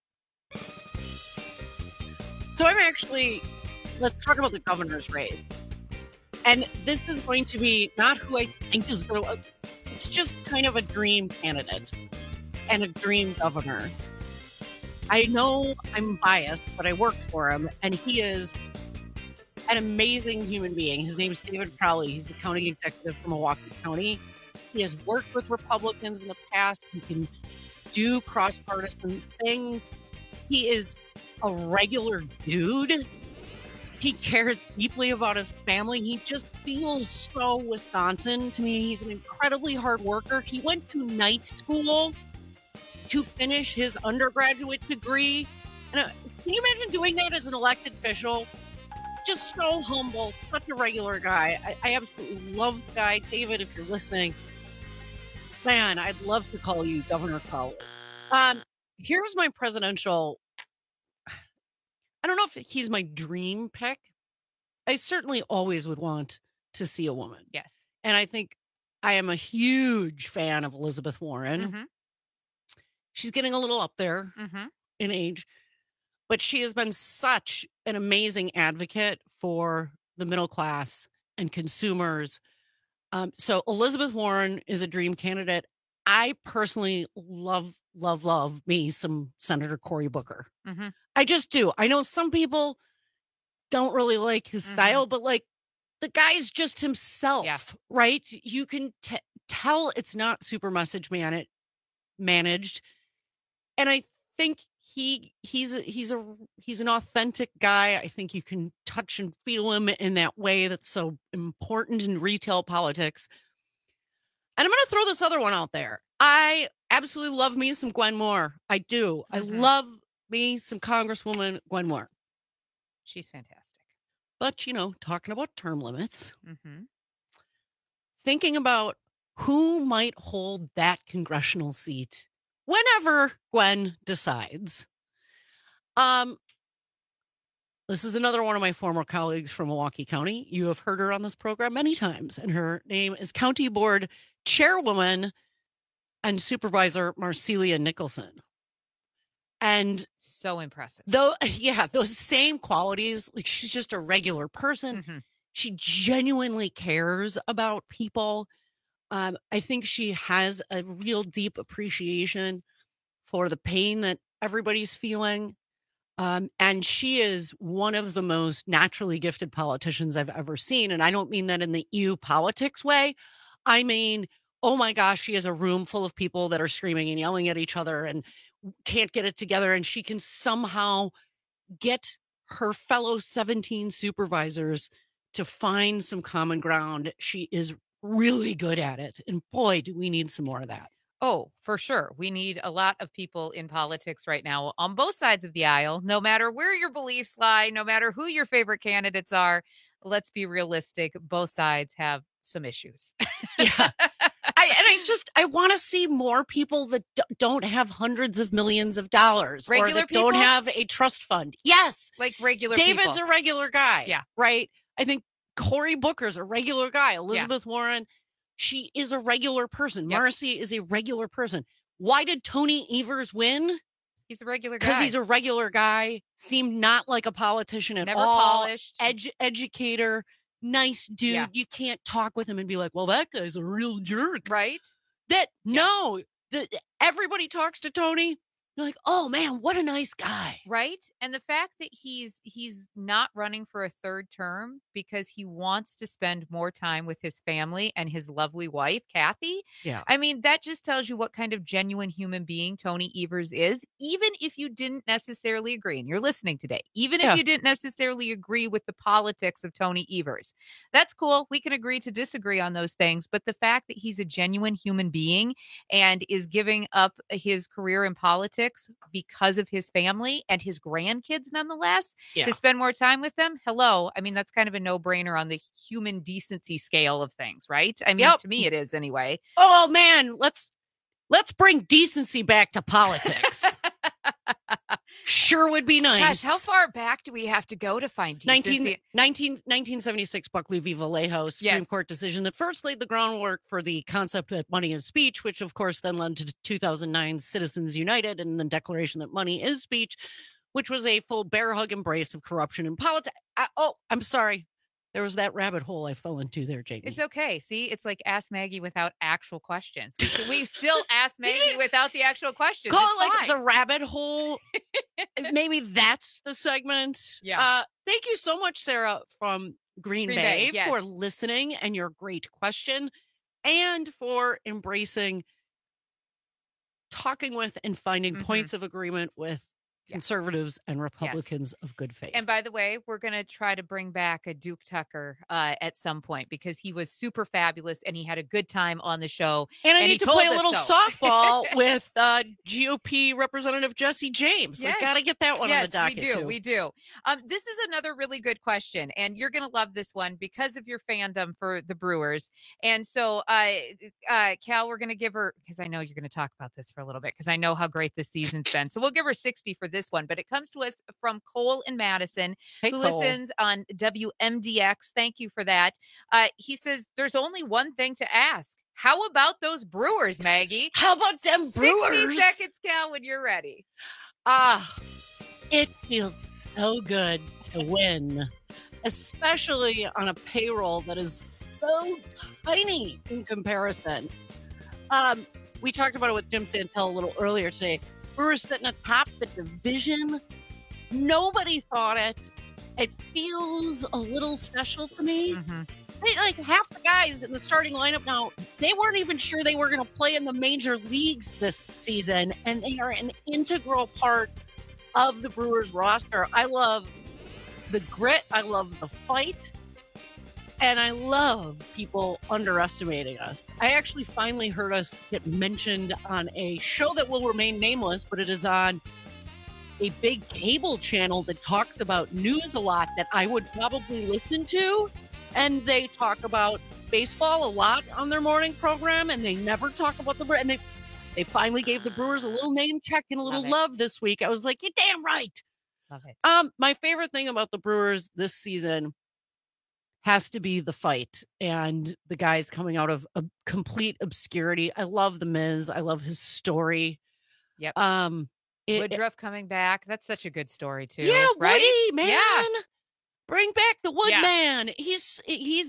So let's talk about the governor's race. And this is going to be not who I think is going to, it's just kind of a dream candidate. and a dream governor. I know I'm biased, but I work for him, and he is an amazing human being. His name is David Crowley. He's the county executive for Milwaukee County. He has worked with Republicans in the past. He can do cross-partisan things. He is a regular dude. He cares deeply about his family. He just feels so Wisconsin to me. He's an incredibly hard worker. He went to night school to finish his undergraduate degree. And can you imagine doing that as an elected official? Just so humble, such a regular guy. I absolutely love the guy. David, if you're listening, man, I'd love to call you Governor Crowley. Here's my presidential. I don't know if he's my dream pick. I certainly always would want to see a woman. Yes. And I think I am a huge fan of Elizabeth Warren. Mm-hmm. She's getting a little up there in age, but she has been such an amazing advocate for the middle class and consumers. So Elizabeth Warren is a dream candidate. I personally love me some Senator Cory Booker. Mm-hmm. I just do. I know some people don't really like his style, but like the guy's just himself, right? You can tell it's not super message managed. And I think he's an authentic guy. I think you can touch and feel him in that way that's so important in retail politics. And I'm going to throw this other one out there. I absolutely love me some Gwen Moore. I do. I love me some Congresswoman Gwen Moore. She's fantastic. But, talking about term limits, thinking about who might hold that congressional seat whenever Gwen decides. This is another one of my former colleagues from Milwaukee County. You have heard her on this program many times, and her name is County Board Chairwoman and Supervisor Marcelia Nicholson. And so impressive. Those same qualities. Like, she's just a regular person. She genuinely cares about people. I think she has a real deep appreciation for the pain that everybody's feeling. And she is one of the most naturally gifted politicians I've ever seen. And I don't mean that in the EU politics way. I mean, oh my gosh, she has a room full of people that are screaming and yelling at each other and can't get it together. And she can somehow get her fellow 17 supervisors to find some common ground. She is really good at it. And boy, do we need some more of that. Oh, for sure. We need a lot of people in politics right now on both sides of the aisle, no matter where your beliefs lie, no matter who your favorite candidates are. Let's be realistic. Both sides have some issues. Yeah. I want to see more people that don't have hundreds of millions of dollars. Regular or that people? Don't have a trust fund. Yes. Like regular David's people. a regular guy. Yeah. Right. I think Cory Booker's a regular guy. Elizabeth Warren, she is a regular person. Yep. Marcy is a regular person. Why did Tony Evers win? He's a regular guy. Because he's a regular guy. Seemed not like a politician at Never all. polished. Educator. Nice dude. Yeah. You can't talk with him and be like, well, that guy's a real jerk. Right? Everybody talks to Tony. You're like, oh man, what a nice guy. Right. And the fact that he's not running for a third term because he wants to spend more time with his family and his lovely wife, Kathy. Yeah. I mean, that just tells you what kind of genuine human being Tony Evers is, even if you didn't necessarily agree. And you're listening today, even if you didn't necessarily agree with the politics of Tony Evers. That's cool. We can agree to disagree on those things. But the fact that he's a genuine human being and is giving up his career in politics because of his family and his grandkids, nonetheless, to spend more time with them. Hello. I mean, that's kind of a no-brainer on the human decency scale of things, right? I mean, to me, it is anyway. Oh man, let's bring decency back to politics. Sure would be nice. Gosh, how far back do we have to go to find decency? 1976 Buckley v. Vallejo Supreme Court decision that first laid the groundwork for the concept that money is speech, which of course then led to 2009 Citizens United and the declaration that money is speech, which was a full bear hug embrace of corruption in politics. I'm sorry. There was that rabbit hole I fell into there, Jamie. It's okay. See, it's like Ask Maggie without actual questions. We still ask Maggie without the actual questions. Call it like the rabbit hole. Maybe that's the segment. Yeah. Thank you so much, Sarah from Green Bay yes. for listening and your great question, and for embracing talking with and finding points of agreement with conservatives and Republicans of good faith. And by the way, we're going to try to bring back a Duke Tucker at some point, because he was super fabulous and he had a good time on the show. And I need to play a little softball with GOP Representative Jesse James. Yes. I got to get that one on the docket. We do. This is another really good question, and you're going to love this one because of your fandom for the Brewers. And so, Cal, we're going to give her, because I know you're going to talk about this for a little bit, because I know how great this season's been. So we'll give her 60 for this one, but it comes to us from Cole in Madison, who listens on WMDX. Thank you for that. He says, there's only one thing to ask. How about those Brewers, Maggie? How about them Brewers? 60 seconds, Cal, when you're ready. It feels so good to win, especially on a payroll that is so tiny in comparison. We talked about it with Jim Santel a little earlier today. Brewers sitting atop the division. Nobody thought it. It feels a little special to me. Like half the guys in the starting lineup now, they weren't even sure they were going to play in the major leagues this season, and they are an integral part of the Brewers roster. I love the grit. I love the fight. And I love people underestimating us. I actually finally heard us get mentioned on a show that will remain nameless, but it is on a big cable channel that talks about news a lot that I would probably listen to. And they talk about baseball a lot on their morning program, and they never talk about the Brewers. And they finally gave the Brewers a little name check and a little love this week. I was like, you're damn right. Love it. My favorite thing about the Brewers this season has to be the fight and the guys coming out of a complete obscurity. I love the Miz. I love his story. Yep. Woodruff coming back. That's such a good story too. Yeah, right? Woody, man. Yeah. Bring back the Woodman. He's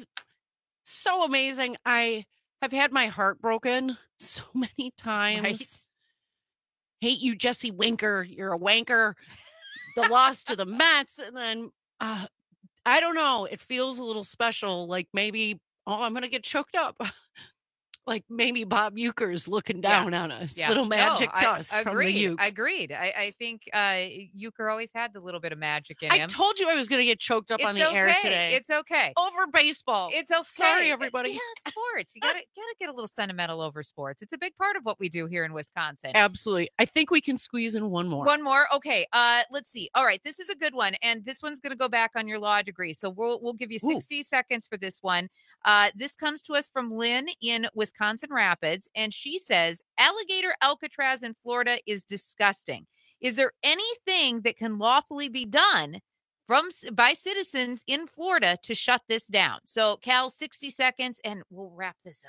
so amazing. I have had my heart broken so many times. Right. Hate you, Jesse Winker. You're a wanker. The loss to the Mets, and then I don't know. It feels a little special. Like maybe, I'm going to get choked up. Like maybe Bob Uecker's looking down on us. Little magic dust from the Uke. Agreed. I think Uecker always had the little bit of magic in him. I told you I was going to get choked up on the air today. It's okay. Over baseball. It's okay. Sorry, everybody. Yeah, it's sports. You gotta get a little sentimental over sports. It's a big part of what we do here in Wisconsin. Absolutely. I think we can squeeze in one more. One more. Okay. Let's see. All right. This is a good one, and this one's going to go back on your law degree. So we'll give you 60 seconds for this one. This comes to us from Lynn in Wisconsin Rapids, and she says alligator Alcatraz in Florida is disgusting. Is there anything that can lawfully be done by citizens in Florida to shut this down? So, Cal, 60 seconds, and we'll wrap this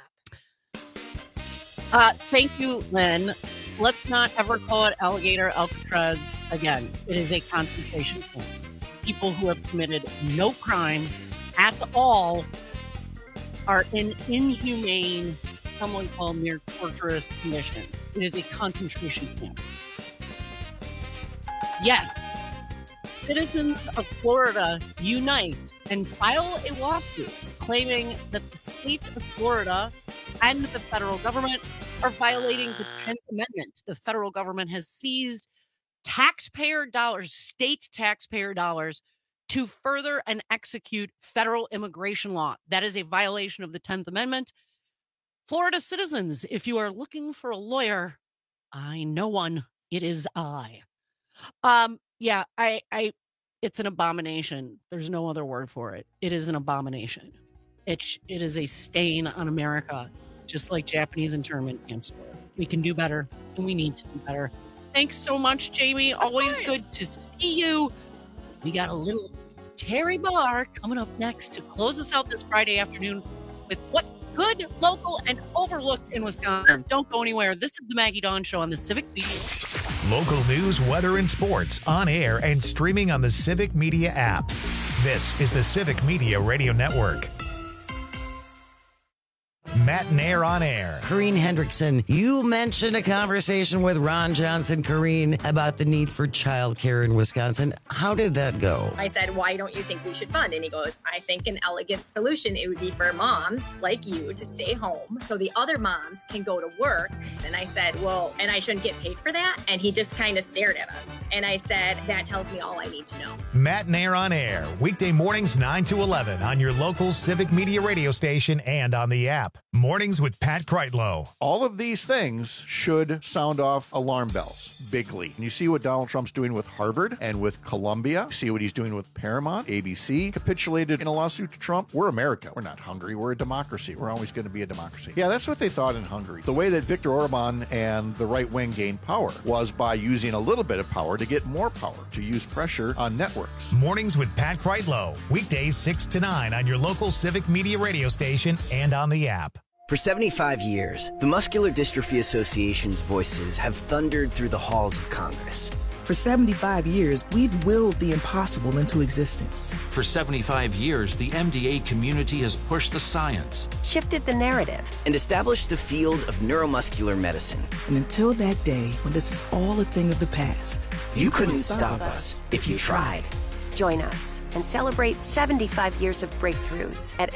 up. Thank you, Lynn. Let's not ever call it alligator Alcatraz again. It is a concentration camp. People who have committed no crime at all are in inhumane, someone called near torturous conditions. It is a concentration camp. Yes, citizens of Florida unite and file a lawsuit claiming that the state of Florida and the federal government are violating the 10th Amendment. The federal government has seized taxpayer dollars, state taxpayer dollars, to further and execute federal immigration law. That is a violation of the 10th Amendment. Florida citizens, if you are looking for a lawyer, I know one. It is I. It's an abomination. There's no other word for it. It is an abomination. It is a stain on America, just like Japanese internment camps were. We can do better, and we need to do better. Thanks so much, Jamie. Always good to see you. We got a little Terry Barr coming up next to close us out this Friday afternoon with what's good, local, and overlooked in Wisconsin. Don't go anywhere. This is the Maggie Dawn Show on the Civic Media. Local news, weather, and sports on air and streaming on the Civic Media app. This is the Civic Media Radio Network. Matt Nair on air. Corrine Hendrickson, you mentioned a conversation with Ron Johnson, Corrine, about the need for childcare in Wisconsin. How did that go? I said, why don't you think we should fund? And he goes, I think an elegant solution, it would be for moms like you to stay home so the other moms can go to work. And I said, well, and I shouldn't get paid for that? And he just kind of stared at us. And I said, that tells me all I need to know. Matt Nair on air, weekday mornings 9 to 11 on your local Civic Media radio station and on the app. Mornings with Pat Kreitlow. All of these things should sound off alarm bells bigly. And you see what Donald Trump's doing with Harvard and with Columbia. You see what he's doing with Paramount. ABC capitulated in a lawsuit to Trump. We're America. We're not Hungary. We're a democracy. We're always going to be a democracy. Yeah, that's what they thought in Hungary. The way that Viktor Orban and the right wing gained power was by using a little bit of power to get more power, to use pressure on networks. Mornings with Pat Kreitlow. Weekdays 6 to 9 on your local Civic Media radio station and on the app. For 75 years, the Muscular Dystrophy Association's voices have thundered through the halls of Congress. For 75 years, we've willed the impossible into existence. For 75 years, the MDA community has pushed the science, shifted the narrative, and established the field of neuromuscular medicine. And until that day, when this is all a thing of the past, you couldn't stop us if you tried. Join us and celebrate 75 years of breakthroughs at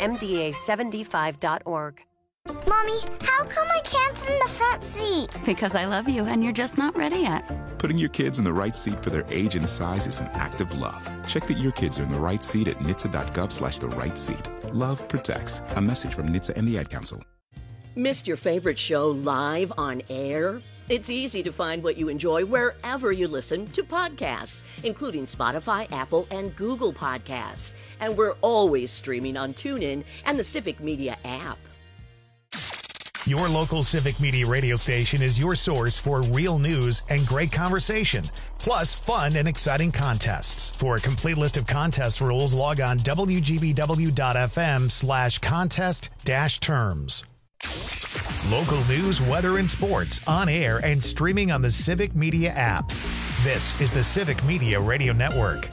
MDA75.org. Mommy, how come I can't sit in the front seat? Because I love you and you're just not ready yet. Putting your kids in the right seat for their age and size is an act of love. Check that your kids are in the right seat at NHTSA.gov/the right seat. Love protects. A message from NHTSA and the Ad Council. Missed your favorite show live on air? It's easy to find what you enjoy wherever you listen to podcasts, including Spotify, Apple, and Google Podcasts. And we're always streaming on TuneIn and the Civic Media app. Your local Civic Media radio station is your source for real news and great conversation, plus fun and exciting contests. For a complete list of contest rules, log on wgbw.fm/contest-terms. Local news, weather, and sports on air and streaming on the Civic Media app. This is the Civic Media Radio Network.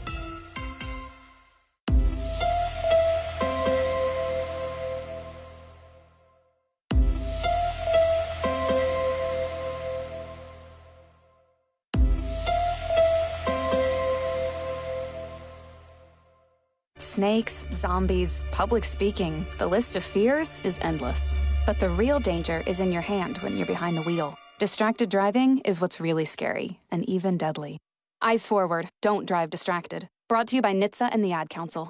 Snakes, zombies, public speaking. The list of fears is endless. But the real danger is in your hand when you're behind the wheel. Distracted driving is what's really scary and even deadly. Eyes forward, don't drive distracted. Brought to you by NHTSA and the Ad Council.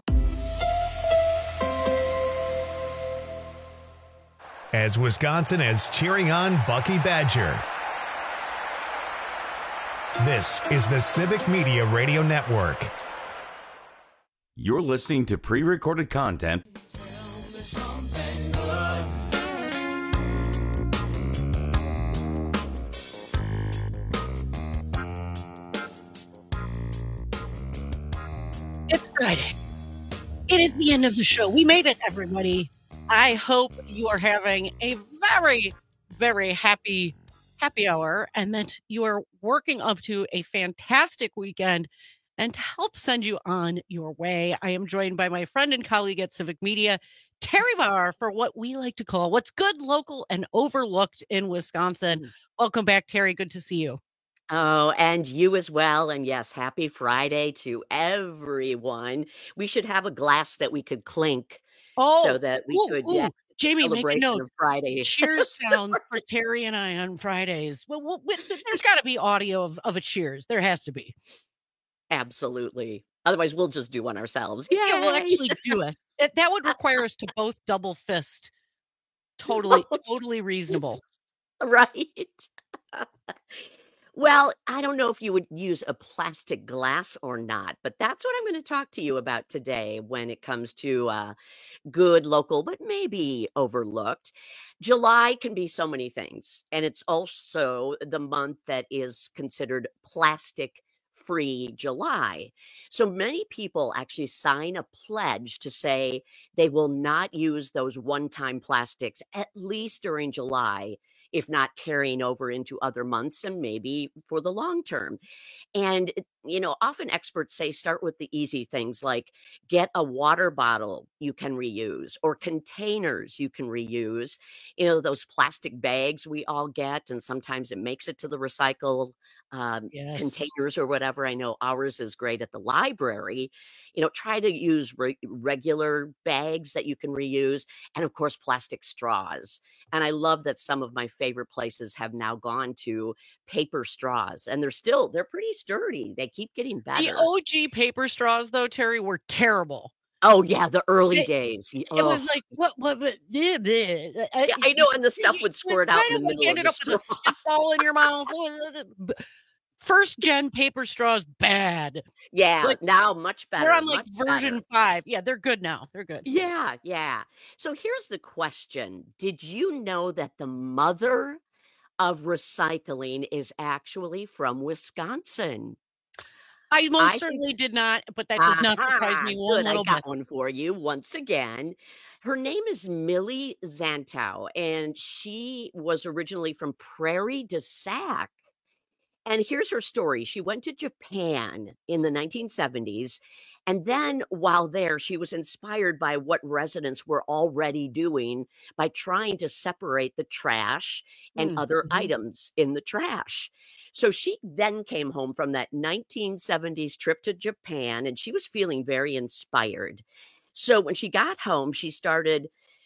As Wisconsin is cheering on Bucky Badger. This is the Civic Media Radio Network. You're listening to pre-recorded content. It's Friday. It is the end of the show. We made it, everybody. I hope you are having a very, very happy hour and that you are working up to a fantastic weekend. And to help send you on your way, I am joined by my friend and colleague at Civic Media, Terry Barr, for what we like to call what's good, local, and overlooked in Wisconsin. Welcome back, Terry. Good to see you. Oh, and you as well. And yes, happy Friday to everyone. We should have a glass that we could clink so that we could Jamie, make a note. Of Friday. Cheers sounds for Terry and I on Fridays. Well, there's got to be audio of a cheers. There has to be. Absolutely. Otherwise, we'll just do one ourselves. Yeah, we'll actually do it. That would require us to both double fist. Totally reasonable. Right. Well, I don't know if you would use a plastic glass or not, but that's what I'm going to talk to you about today when it comes to good, local, but maybe overlooked. July can be so many things, and it's also the month that is considered plastic-free July. So many people actually sign a pledge to say they will not use those one-time plastics, at least during July, if not carrying over into other months and maybe for the long term. And, often experts say start with the easy things like get a water bottle you can reuse or containers you can reuse. Those plastic bags we all get, and sometimes it makes it to the recycle containers or whatever. I know ours is great at the library. Try to use regular bags that you can reuse, and of course, plastic straws. And I love that some of my favorite places have now gone to paper straws, and they're pretty sturdy. They keep getting better. The OG paper straws, though, Terry, were terrible. Oh yeah, the early days. It was like what? Yeah, I know, and the stuff would squirt out in the middle. You ended up with a spitball in your mouth. First gen paper straws, bad. Yeah, now much better. They're on version 5. Yeah, they're good now. They're good. Yeah. So here's the question. Did you know that the mother of recycling is actually from Wisconsin? I most certainly did not, but that does not surprise me one little bit. I got one for you once again. Her name is Millie Zantow, and she was originally from Prairie du Sac. And here's her story. She went to Japan in the 1970s. And then while there, she was inspired by what residents were already doing by trying to separate the trash and other items in the trash. So she then came home from that 1970s trip to Japan, and she was feeling very inspired. So when she got home, she started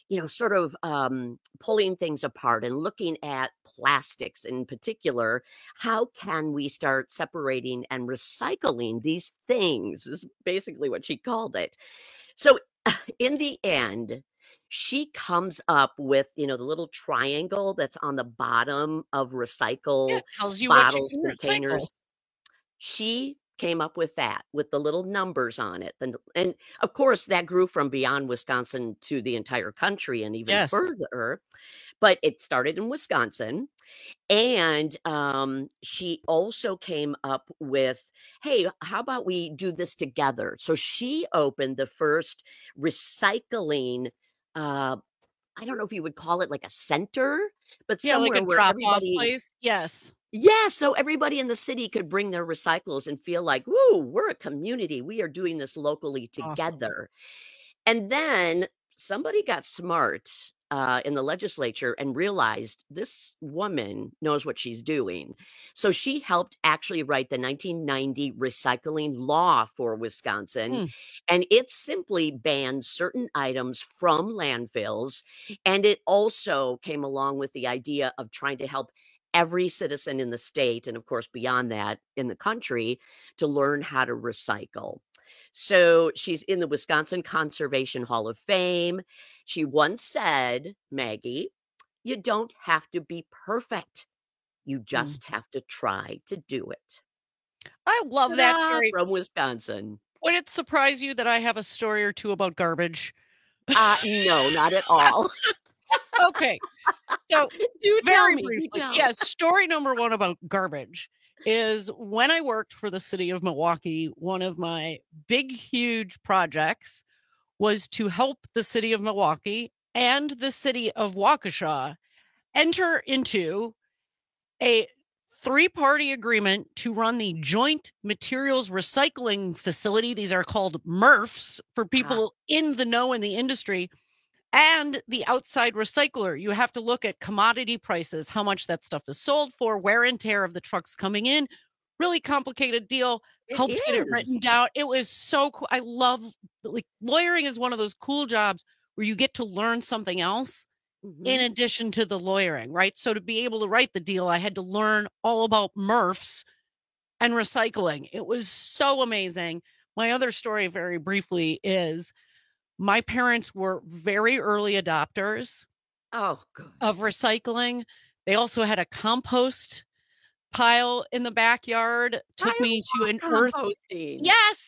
pulling things apart and looking at plastics in particular. How can we start separating and recycling these things is basically what she called it. So in the end, she comes up with, the little triangle that's on the bottom of recycle tells you bottles, what you can containers. recycle. She came up with that with the little numbers on it. And of course, that grew from beyond Wisconsin to the entire country and even further. But it started in Wisconsin. And she also came up with, hey, how about we do this together? So she opened the first recycling I don't know if you would call it like a center, but somewhere like a where drop-off place. Yes. Yeah, so everybody in the city could bring their recyclables and feel like, woo, we're a community. We are doing this locally together. Awesome. And then somebody got smart in the legislature and realized this woman knows what she's doing. So she helped actually write the 1990 recycling law for Wisconsin. And it simply banned certain items from landfills. And it also came along with the idea of trying to help every citizen in the state, and of course beyond that in the country, to learn how to recycle. So she's in the Wisconsin Conservation Hall of Fame. She once said, Maggie, you don't have to be perfect. You just have to try to do it. I love that, Terry. From Wisconsin. Would it surprise you that I have a story or two about garbage? No, not at all. Okay. So very briefly, story number 1 about garbage is when I worked for the city of Milwaukee, one of my big, huge projects was to help the city of Milwaukee and the city of Waukesha enter into a 3-party agreement to run the Joint Materials Recycling Facility. These are called MRFs for people in the know in the industry. And the outside recycler. You have to look at commodity prices, how much that stuff is sold for, wear and tear of the trucks coming in. Really complicated deal. Helped get it written down. It was so cool. I love, lawyering is one of those cool jobs where you get to learn something else in addition to the lawyering, right? So to be able to write the deal, I had to learn all about MRFs and recycling. It was so amazing. My other story, very briefly, is my parents were very early adopters of recycling. They also had a compost pile in the backyard. Took me to an composting.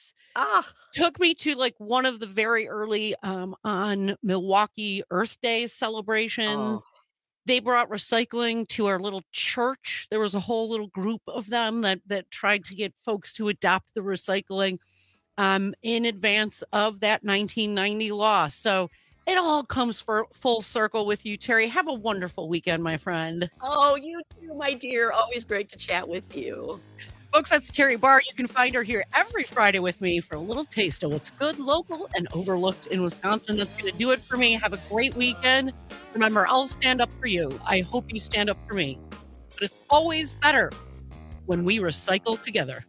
Took me to one of the very early on Milwaukee Earth Day celebrations. They brought recycling to our little church. There was a whole little group of them that tried to get folks to adopt the recycling in advance of that 1990 law. So It all comes for full circle with you, Terry. Have a wonderful weekend, my friend. Oh, you too, my dear. Always great to chat with you. Folks, that's Terry Barr. You can find her here every Friday with me for a little taste of what's good, local, and overlooked in Wisconsin. That's going to do it for me. Have a great weekend. Remember, I'll stand up for you. I hope you stand up for me. But it's always better when we recycle together.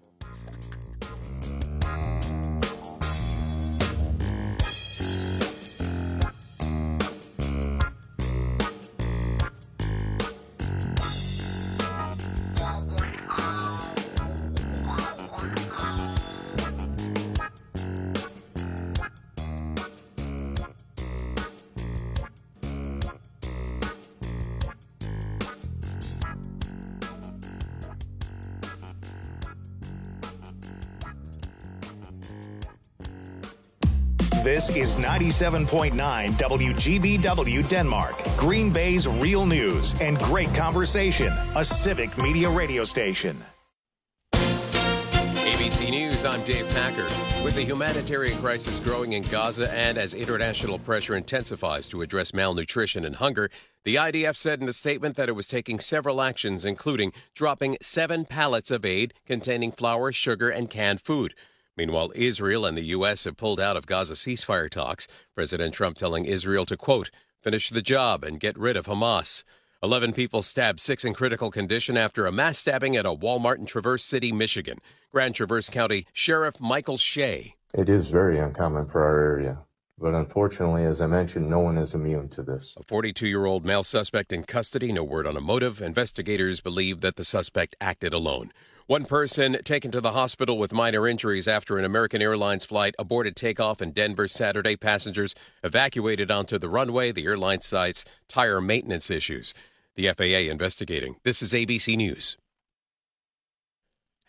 This is 97.9 WGBW Denmark, Green Bay's real news and great conversation, a civic media radio station. ABC News, I'm Dave Packer. With the humanitarian crisis growing in Gaza and as international pressure intensifies to address malnutrition and hunger, the IDF said in a statement that it was taking several actions, including dropping 7 pallets of aid containing flour, sugar, and canned food. Meanwhile, Israel and the U.S. have pulled out of Gaza ceasefire talks, President Trump telling Israel to, quote, finish the job and get rid of Hamas. 11 people stabbed, 6 in critical condition after a mass stabbing at a Walmart in Traverse City, Michigan. Grand Traverse County Sheriff Michael Shea. It is very uncommon for our area. But unfortunately, as I mentioned, no one is immune to this. A 42-year-old male suspect in custody, no word on a motive. Investigators believe that the suspect acted alone. One person taken to the hospital with minor injuries after an American Airlines flight aborted takeoff in Denver Saturday. Passengers evacuated onto the runway. The airline cites tire maintenance issues. The FAA investigating. This is ABC News.